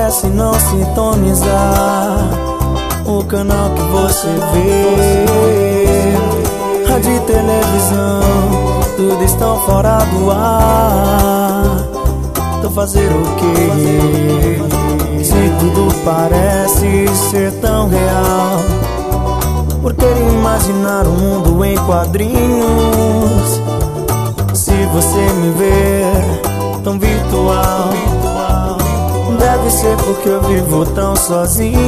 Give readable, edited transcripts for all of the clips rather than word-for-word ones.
parece não sintonizar o canal que você vê. Rádio e televisão, tudo estão fora do ar. Tô fazer o quê? Se tudo parece ser tão real, por que imaginar um mundo em quadrinhos? Se você me ver tão virtual, deve ser porque eu vivo tão sozinho.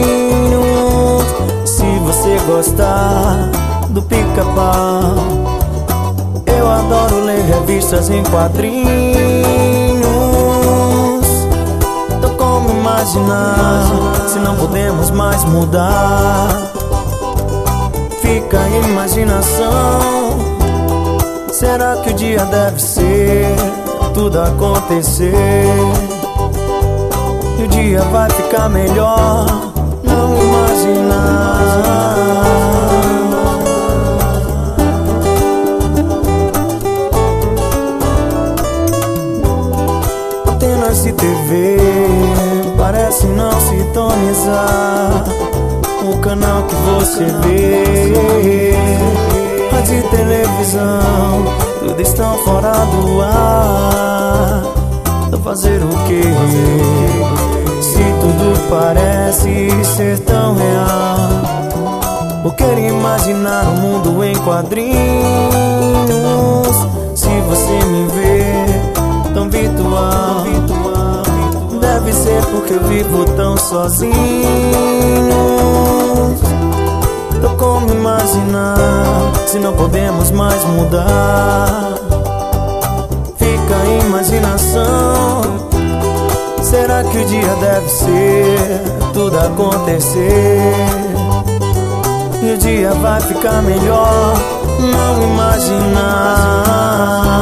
Se você gostar do Pica-Pau, eu adoro ler revistas em quadrinhos. Então como imaginar se não podemos mais mudar? Fica a imaginação. Será que o dia deve ser tudo acontecer e o dia vai ficar melhor? Não imaginar. Antenas de TV parece não sintonizar o canal que você vê. Rádio e televisão, tudo estão fora do ar. Tô fazer o quê? Se tudo parece ser tão real, por que imaginar um mundo em quadrinhos? Se você me vê tão virtual, deve ser porque eu vivo tão sozinho. Tô como imaginar se não podemos mais mudar? Fica a imaginação. Será que o dia deve ser tudo acontecer e o dia vai ficar melhor? Não imaginar.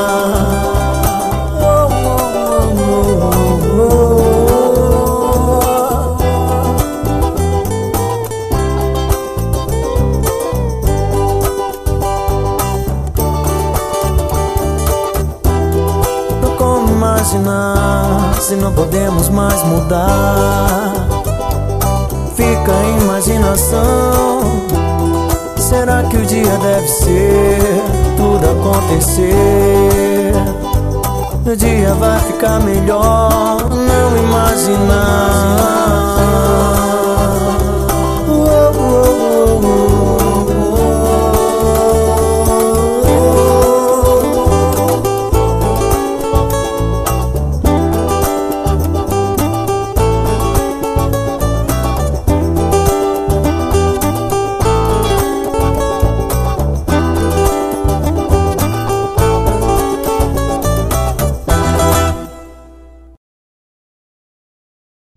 Imaginar se não podemos mais mudar? Fica a imaginação. Será que o dia deve ser tudo acontecer? O dia vai ficar melhor. Não imaginar.